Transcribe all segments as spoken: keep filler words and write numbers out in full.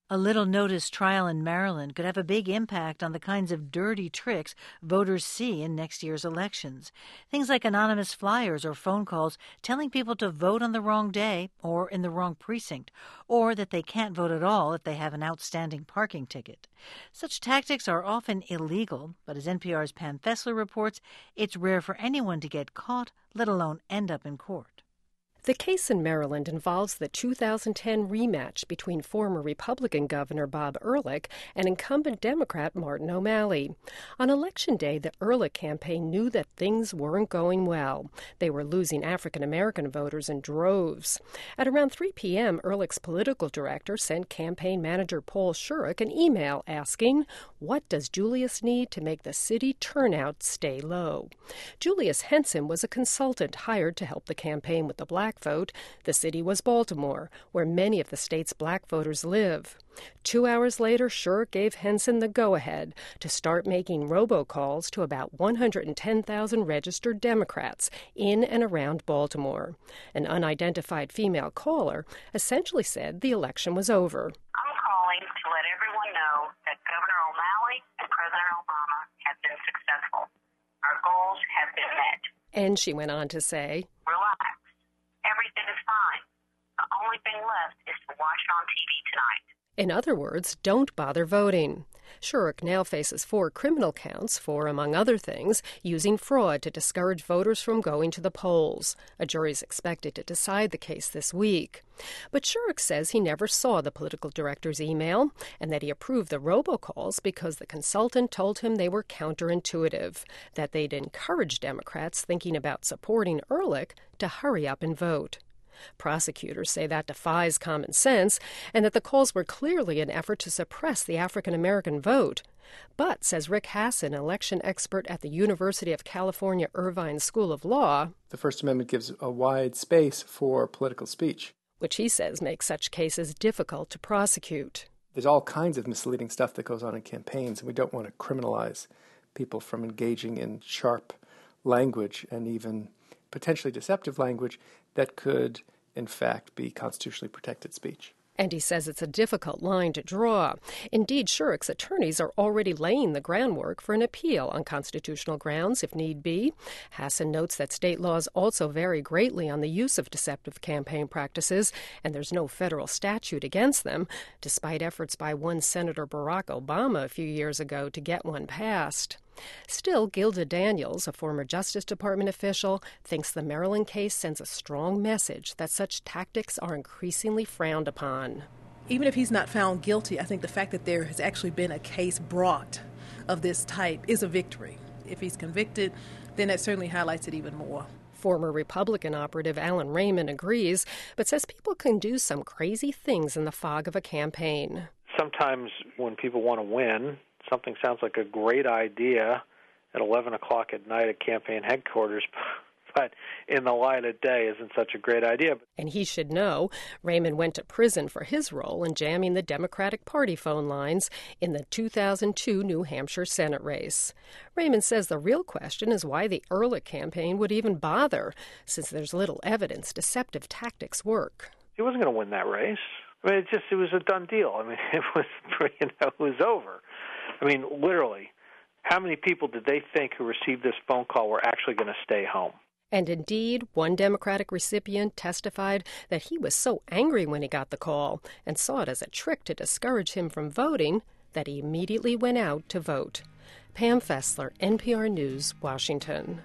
A little-noticed trial in Maryland could have a big impact on the kinds of dirty tricks voters see in next year's elections. Things like anonymous flyers or phone calls telling people to vote on the wrong day or in the wrong precinct, or that they can't vote at all if they have an outstanding parking ticket. Such tactics are often illegal, but as N P R's Pam Fessler reports, it's rare for anyone to get caught, let alone end up in court. The case in Maryland involves the two thousand ten rematch between former Republican Governor Bob Ehrlich and incumbent Democrat Martin O'Malley. On Election Day, the Ehrlich campaign knew that things weren't going well. They were losing African-American voters in droves. At around three p.m., Ehrlich's political director sent campaign manager Paul Shurock an email asking, "What does Julius need to make the city turnout stay low?" Julius Henson was a consultant hired to help the campaign with the black vote. The city was Baltimore, where many of the state's black voters live. Two hours later, Shurock gave Henson the go-ahead to start making robocalls to about one hundred ten thousand registered Democrats in and around Baltimore. An unidentified female caller essentially said the election was over. I'm calling to let everyone know that Governor O'Malley and President Obama have been successful. Our goals have been met. And she went on to say, "Relax. Everything is fine. The only thing left is to watch it on T V tonight." In other words, don't bother voting. Shurock now faces four criminal counts for, among other things, using fraud to discourage voters from going to the polls. A jury is expected to decide the case this week. But Shurock says he never saw the political director's email and that he approved the robocalls because the consultant told him they were counterintuitive, that they'd encourage Democrats thinking about supporting Ehrlich to hurry up and vote. Prosecutors say that defies common sense and that the calls were clearly an effort to suppress the African-American vote. But, says Rick Hasson, election expert at the University of California Irvine School of Law, the First Amendment gives a wide space for political speech, which he says makes such cases difficult to prosecute. There's all kinds of misleading stuff that goes on in campaigns, and we don't want to criminalize people from engaging in sharp language and even potentially deceptive language that could, in fact, be constitutionally protected speech. And he says it's a difficult line to draw. Indeed, Shurock's attorneys are already laying the groundwork for an appeal on constitutional grounds, if need be. Hasson notes that state laws also vary greatly on the use of deceptive campaign practices, and there's no federal statute against them, despite efforts by one Senator Barack Obama a few years ago to get one passed. Still, Gilda Daniels, a former Justice Department official, thinks the Maryland case sends a strong message that such tactics are increasingly frowned upon. Even if he's not found guilty, I think the fact that there has actually been a case brought of this type is a victory. If he's convicted, then that certainly highlights it even more. Former Republican operative Alan Raymond agrees, but says people can do some crazy things in the fog of a campaign. Sometimes when people want to win, something sounds like a great idea at eleven o'clock at night at campaign headquarters, but in the light of day isn't such a great idea. And he should know Raymond went to prison for his role in jamming the Democratic Party phone lines in the two thousand two New Hampshire Senate race. Raymond says the real question is why the Ehrlich campaign would even bother, since there's little evidence deceptive tactics work. He wasn't going to win that race. I mean, it just it was a done deal. I mean, it was you know it was over. I mean, literally, how many people did they think who received this phone call were actually going to stay home? And indeed, one Democratic recipient testified that he was so angry when he got the call and saw it as a trick to discourage him from voting that he immediately went out to vote. Pam Fessler, N P R News, Washington.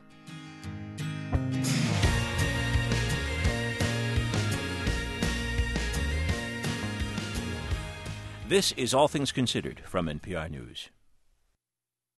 This is All Things Considered from N P R News.